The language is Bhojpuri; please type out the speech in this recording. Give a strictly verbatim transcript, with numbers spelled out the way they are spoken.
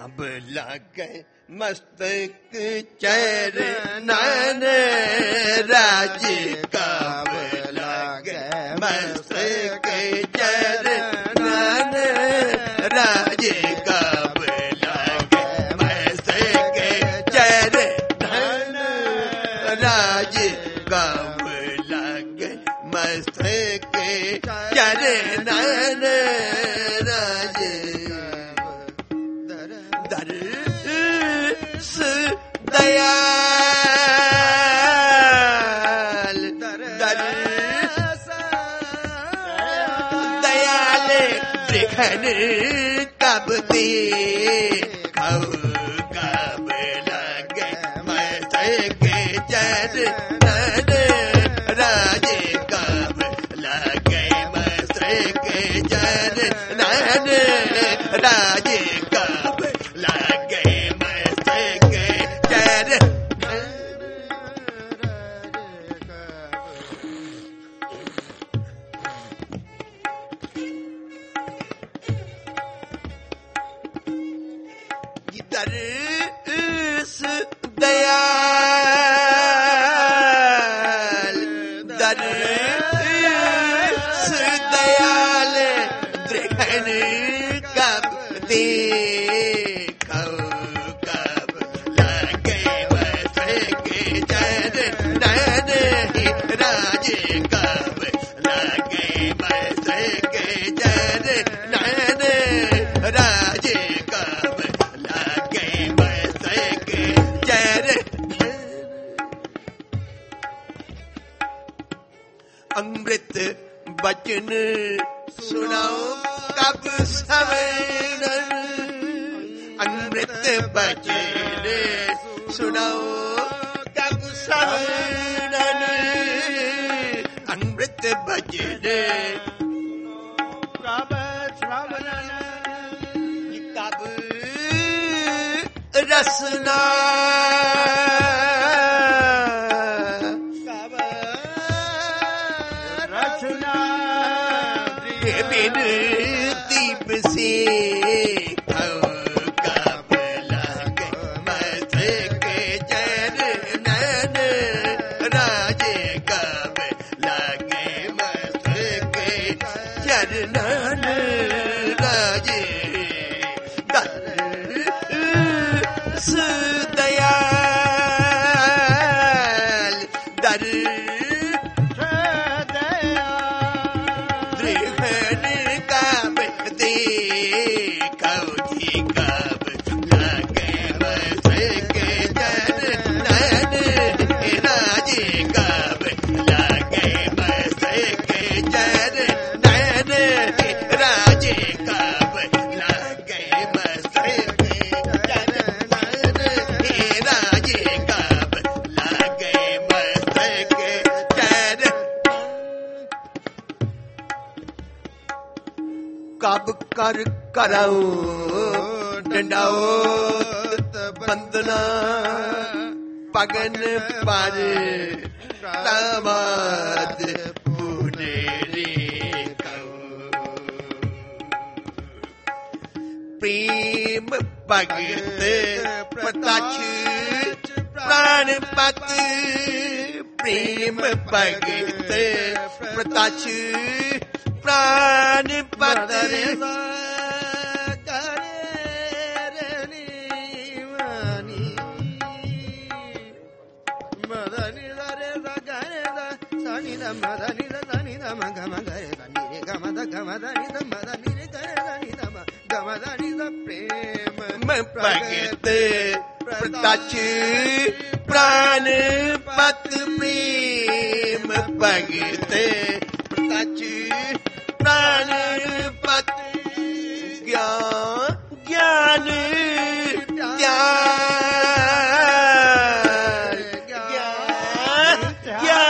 काब लागे मस्तक चरणन राजे काब लागे मस्तक चरणन राजे काब लागे मस्तक चरणन राजे काब लागे मस्तक चरणन राजे दर्श दयाल दर्श दयाल देखन कब दे कब कब लगे मस्तक चरणन राजे कब लगे मस्तक चरणन राजे कब लगे मस्तक चरणन दर्श दयाल दर्श दयाल देखन कब दे कब कब लगे मस्तक चरणन राजे कब लगे मस्तक चरणन राजे कब लगे मस्तक चरणन अमृत बचन सुनाओ कब सवेर अमृत बचन सुनाओ कब सवेर अमृत बचन कब श्रवण कब रसना कब रचना बिन दीप से कब कब लगे मस्तक चरणन राजे कब लगे मस्तक चरणन राजे दर्श दयाल दर्श दयाल कब दे कब जी कब लगे मस्तक चरणन राजे कब लगे मस्तक चरणन राजे कब लगे मस्तक चरणन राजे कब लगे मस्तक चरणन कब कर कराओ डंडाओत बंदना पगन पर दामाद पुनेरी प्रेम भगत प्रताच प्राण पत प्रेम भगत प्रताच प्राण पत प्रेम भगत प्रताच प्राण पत प्रेम भगत प्रताच प्राण पत ज्ञान ज्ञान ज्ञान ज्ञान